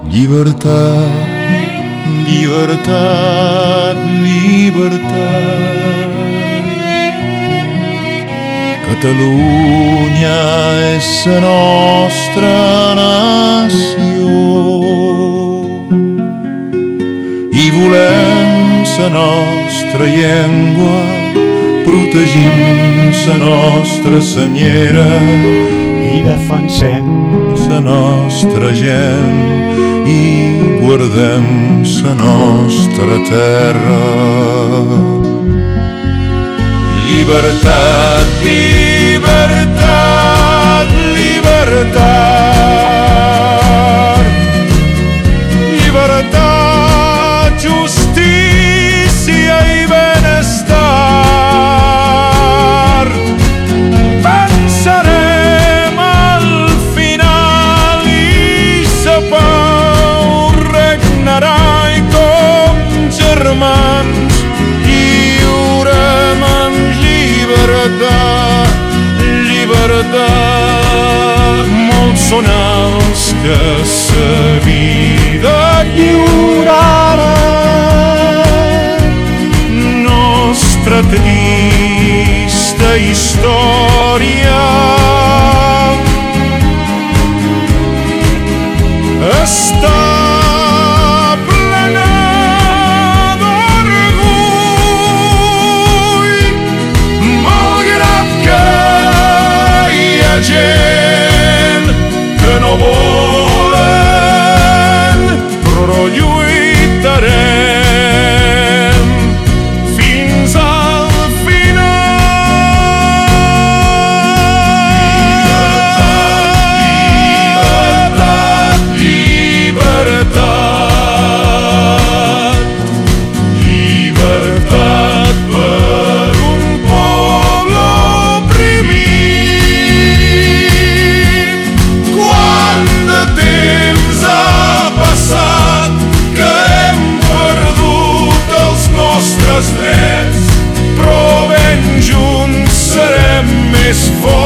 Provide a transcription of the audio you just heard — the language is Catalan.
Llibertat, llibertat, llibertat. Catalunya és la nostra nació i volem la nostra llengua, protegim la nostra senyera i defensem la nostra gent i guardem la nostra terra. Llibertat, llibertat, llibertat. Llibertat, justícia i benestar. Pensarem al final i sa pau regnarà i com germans lliurem en llibertat, llibertat. Molts són els que sa vida lliuraran, nostra trista història està plena d'orgull, malgrat que hi ha gent que no volen, però lluitarem fins al final. Llibertat, llibertat, llibertat per un poble oprimit. Quant de temps ha passat que hem perdut els nostres drets, però ben junts serem més forts.